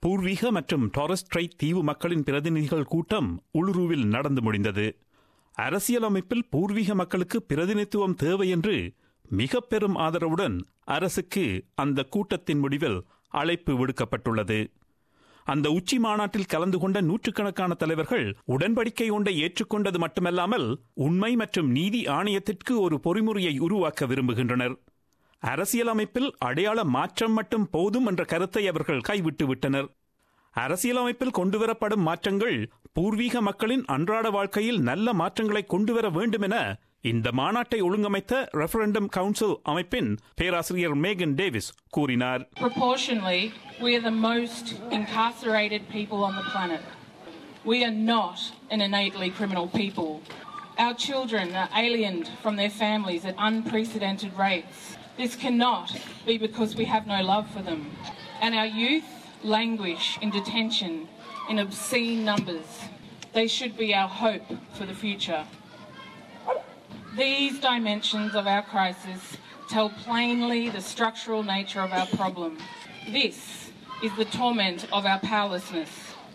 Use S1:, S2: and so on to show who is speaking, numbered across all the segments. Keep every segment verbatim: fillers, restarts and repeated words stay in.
S1: பூர்வீக மற்றும் Taurus straight தீவு மக்களின் பிரதிநிதிகள் கூட்டம் உளுருவில் நடந்து முடிந்தது. அரசியலமைப்பில் பூர்வீக மக்களுக்கு பிரதிநிதித்துவம் தேவை என்று மிக பெரும் ஆதரவுடன் அரசுக்கு அந்த கூட்டத்தின் முடிவில் அழைப்பு விடுக்கப்பட்டுள்ளது. அந்த உச்சி மாநாட்டில் கலந்து கொண்ட நூற்றுக்கணக்கான தலைவர்கள் உடன்படிக்கை ஒன்றை ஏற்றுக்கொண்டது மட்டுமல்லாமல் உண்மை மற்றும் நீதி ஆணையத்திற்கு ஒரு பொறிமுறையை உருவாக்க விரும்புகின்றனர். அரசியலமைப்பில் அடையாள மாற்றம் மட்டும் போதும் என்ற கருத்தை அவர்கள் கைவிட்டு விட்டனர். அரசியலமைப்பில் கொண்டுவரப்படும் மாற்றங்கள் பூர்வீக மக்களின் அன்றாட வாழ்க்கையில் நல்ல மாற்றங்களை கொண்டுவர வேண்டும் என இந்த மாநாட்டை ஒழுங்கமைத்த ரெஃபரண்டம் கவுன்சில் அமைப்பின் பேராசிரியர் மேகன் டேவிஸ் கூறினார்.
S2: Proportionally, we are the most incarcerated people on the planet. We are not an innately criminal people. Our children are aliened from their families at unprecedented rates. This cannot be because we have no love for them. And our youth languish in detention in obscene numbers. They should be our hope for the future. These dimensions of our crisis tell plainly the structural nature of our problem. This is the torment of our powerlessness.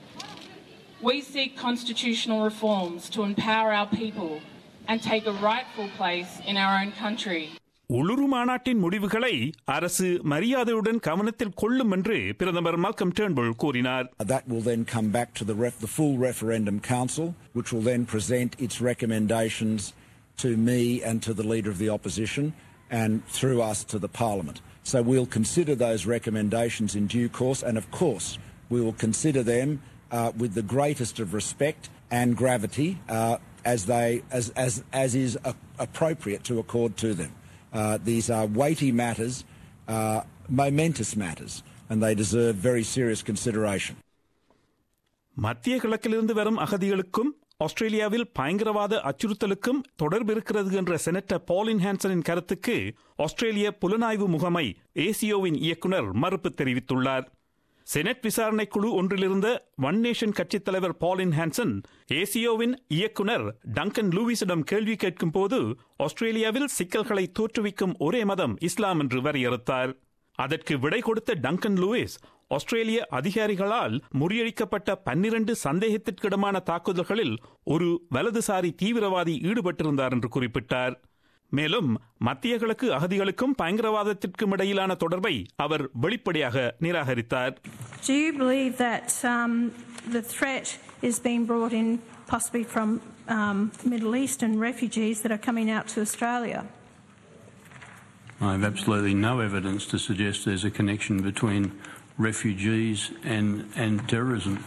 S2: We seek constitutional reforms to empower our people and take a rightful place in our own country.
S1: உளுரு மாநாட்டின் முடிவுகளை அரசு மரியாதையுடன் கவனத்தில் கொள்ளும் என்று பிரதமர் Malcolm Turnbull கூறினார்.
S3: That will then come back to the, ref- the full referendum council, which will then present its recommendations to me and to the Leader of the Opposition and through us to the Parliament. So we'll consider those recommendations in due course, and of course we will consider them uh, with the greatest of respect and gravity uh, as they as as as is uh, appropriate to accord to them. Uh, these are weighty matters, uh, momentous matters, and they deserve very serious consideration.
S1: மத்திய கிழக்கிலிருந்து வரும் அகதிகளுக்கும் ஆஸ்திரேலியாவில் பயங்கரவாத அச்சுறுத்தலுக்கும் தொடர்பு இருக்கிறது என்ற senator பாலின் ஹான்சனின் கருத்துக்கு ஆஸ்திரேலிய புலனாய்வு முகமை ஏசியோவின் இயக்குநர் மறுப்பு தெரிவித்துள்ளார். செனட் விசாரணை குழு ஒன்றிலிருந்த ஒன் நேஷன் கட்சித் தலைவர் பாலின் ஹான்சன் ஏசியோவின் இயக்குநர் டங்கன் லூவிஸிடம் கேள்வி கேட்கும் போது ஆஸ்திரேலியாவில் சிக்கல்களை தோற்றுவிக்கும் ஒரே மதம் இஸ்லாம் என்று வரையறுத்தார். அதற்கு விடை கொடுத்த டங்கன் லூயிஸ் ஆஸ்திரேலிய அதிகாரிகளால் முறியடிக்கப்பட்ட பன்னிரண்டு சந்தேகத்திற்கிடமான தாக்குதல்களில் ஒரு வலதுசாரி தீவிரவாதி ஈடுபட்டிருந்தார் என்று குறிப்பிட்டார். மேலும் மத்திய கிழக்கு அகதிகளுக்கும் பயங்கரவாதத்திற்கும் இடையிலான தொடர்பை அவர் வெளிப்படையாக நிராகரித்தார்.
S4: Do you believe that um, the threat is being brought in possibly from um, Middle Eastern refugees that are coming out to Australia?
S5: I have absolutely no evidence to suggest there's a connection between refugees and and terrorism.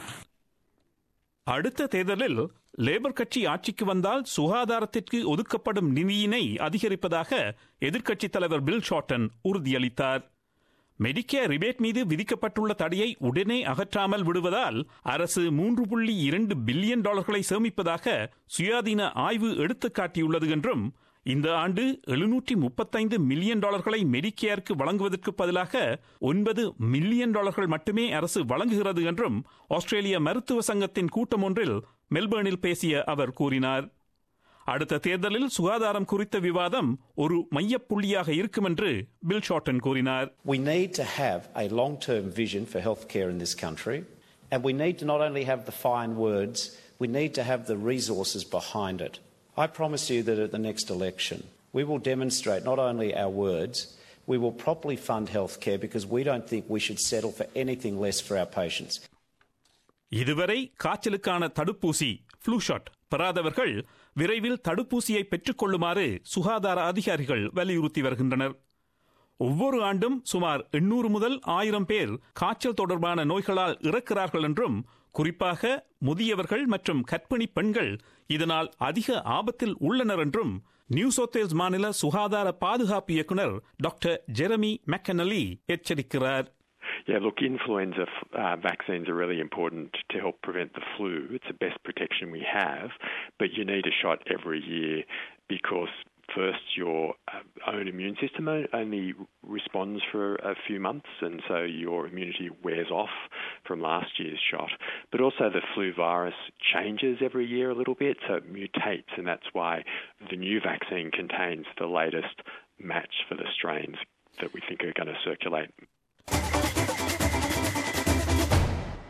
S1: அடுத்த தேர்தலில் labour கட்சி ஆட்சிக்கு வந்தால் சுகாதாரத்திற்கு ஒதுக்கப்படும் நிதியினை அதிகரிப்பதாக எதிர்க்கட்சித் தலைவர் Bill Shorten உறுதியளித்தார். மெடிக்கேர் ரிபேட் மீது விதிக்கப்பட்டுள்ள தடையை உடனே அகற்றாமல் விடுவதால் அரசு மூன்று புள்ளி இரண்டு பில்லியன் டாலர்களை சேமிப்பதாக சுயாதீன ஆய்வு எடுத்துக்காட்டியுள்ளது என்றும் இந்த ஆண்டு எழுநூற்றி முப்பத்தைந்து மில்லியன் டாலர்களை மெடிக்கேருக்கு வழங்குவதற்கு பதிலாக ஒன்பது மில்லியன் டாலர்கள் மட்டுமே அரசு வழங்குகிறது என்றும் ஆஸ்திரேலிய மருத்துவ சங்கத்தின் கூட்டம் ஒன்றில் மெல்பர்னில் பேசிய அவர் கூறினார். அடுத்த தேர்தலில் சுகாதாரம் குறித்த விவாதம் ஒரு மையப்புள்ளியாக இருக்கும் என்று பில் ஷார்டன் கூறினார்.
S6: We need to have a long-term vision for healthcare in this country, and we need to not only have the fine words, we need to have the resources behind it. I promise you that at the next election, we will demonstrate not only our words, we will properly fund healthcare because we don't think we should settle for anything less for our patients.
S1: இதுவரை காய்ச்சலுக்கான தடுப்பூசி flu shot பெறாதவர்கள் விரைவில் தடுப்பூசியை பெற்றுக் கொள்ளுமாறு சுகாதார அதிகாரிகள் வலியுறுத்தி வருகின்றனர். ஒவ்வொரு ஆண்டும் சுமார் எண்ணூறு முதல் ஆயிரம் பேர் காய்ச்சல் தொடர்பான நோய்களால் இறக்கிறார்கள் என்றும் குறிப்பாக முதியவர்கள் மற்றும் கர்ப்பிணி பெண்கள் இதனால் அதிக ஆபத்தில் உள்ளனர் என்றும் நியூ சவுத் வேல்ஸ் மாநில சுகாதார பாதுகாப்பு இயக்குநர் டாக்டர் ஜெரமி மெக்கனலி எச்சரிக்கிறார்.
S7: Yeah, look, influenza uh, vaccines are really important to help prevent the flu. It's the best protection we have, but you need a shot every year because first, your own immune system only responds for a few months, and so your immunity wears off from last year's shot. But also the flu virus changes every year a little bit, so it mutates, and that's why the new vaccine contains the latest match for the strains that we think are going to circulate.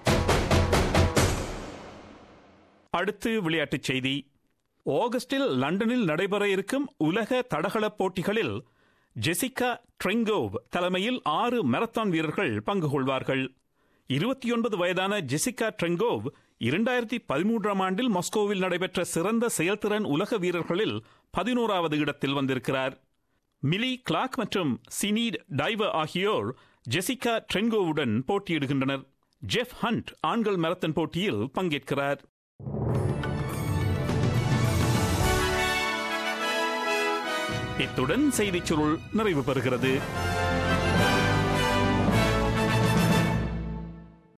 S1: அடுத்து விளையாட்டுச் செய்தி. ஆகஸ்டில் லண்டனில் நடைபெற இருக்கும் உலக தடகள போட்டிகளில் Jessica ட்ரெங்கோவ் தலைமையில் ஆறு மாரத்தான் வீரர்கள் பங்கு கொள்வார்கள். இருபத்தி ஒன்பது வயதான ஜெசிகா ட்ரெங்கோவ் இரண்டாயிரத்தி பதிமூன்றாம் ஆண்டில் மாஸ்கோவில் நடைபெற்ற சிறந்த செயல்திறன் உலக வீரர்களில் பதினோராவது இடத்தில் வந்திருக்கிறார். மிலி கிளார்க் மற்றும் சினீட் டைவர் ஆகியோர் ஜெசிகா ட்ரெங்கோவுடன் போட்டியிடுகின்றனர். ஜெஃப் ஹண்ட் ஆண்கள் மாரத்தான் போட்டியில் பங்கேற்கிறார். இத்துடன் செய்திச் சுருள் நிறைவு பெறுகிறது.